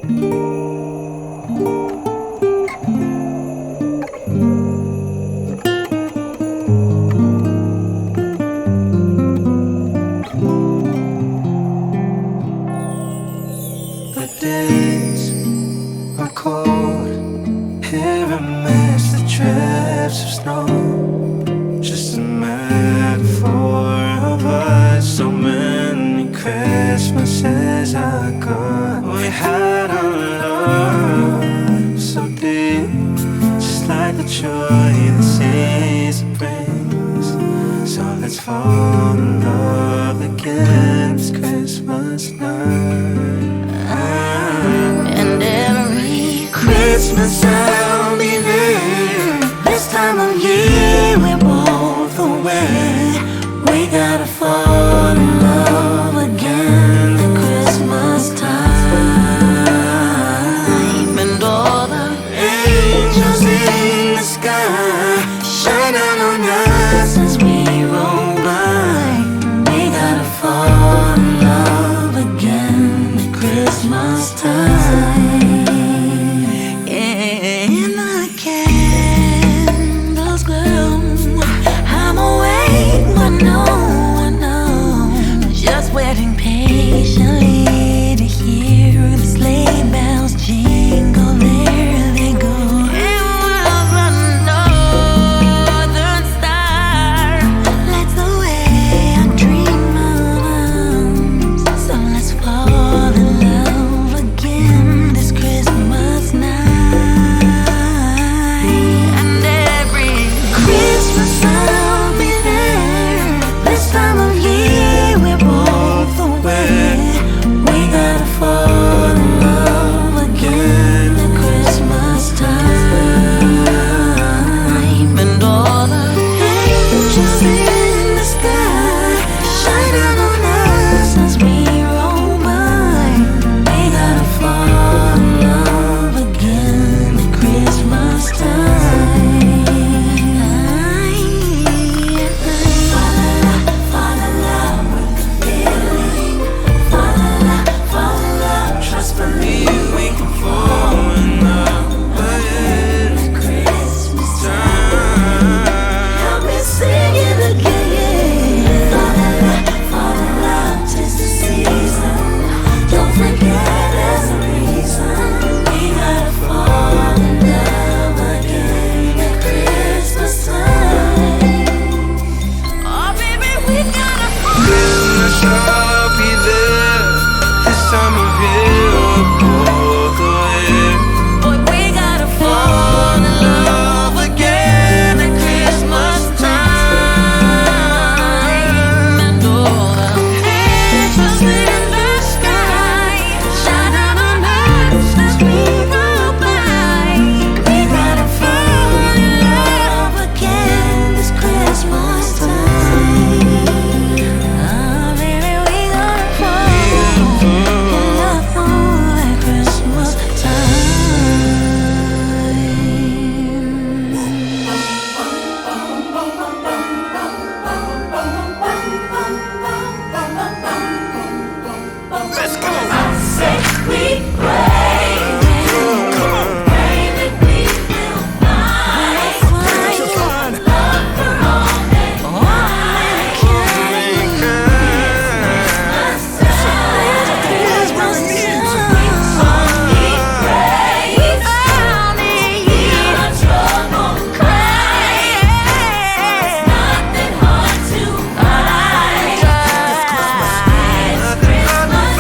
The days are cold, here amidst the drifts of snow. Just a metaphor of us. So many Christmases ago, we had our love so deep, just like the joy the season brings. So let's fall in love again this Christmas night. And every Christmas I'll be there. This time of year we're both away. We gotta fall in love again at Christmas time. And all the angels in the sky shine out on us as we roll by. We gotta fall in love again at Christmas time. And the candles glow. I'm awake, but no one knows. Just waiting patiently to hear the sleigh bells jingle. There they go. And while the northern star lights the way I dream of. So let's fall in love again this Christmas night. And every Christmas I'll be there. This time of year we're both away. We gotta fall in love again at Christmas time. And all the angels in the sky shine out on us as we roll by. We gotta fall in love again at Christmas time. Fall in love with the feeling. Fall in love, trust me, we can fall in love again at Christmas time. Help me sing it again. Fall in love, 'tis the season. Don't forget there's a reason. We gotta fall in love again at Christmas time. Oh baby, we gotta fall. Christmas, I'll be there. This time of year, we're both away. Boy, we gotta fall in love again at Christmas time. And all the angels in the sky shine out on us as we roll by. We gotta fall in love again this Christmas time. Oh baby, we gotta fall in love at Christmas time. Let's go. Say we pray, pray that we will find love for all mankind. Christmas time. We pray, we found it. Our trouble cry. It's nothing hard to find. Christmas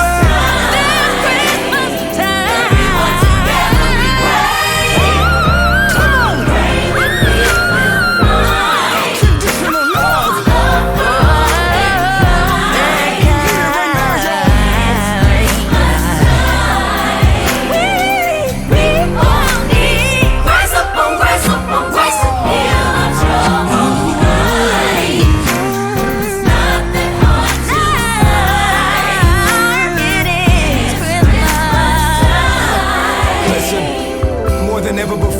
time. Everyone together we pray. Pray that we will find Traditional love. love for all mankind. We all need grace upon grace upon grace to heal our trouble life. It's nothing hard to find. It is Christmas time. Listen, more than ever before,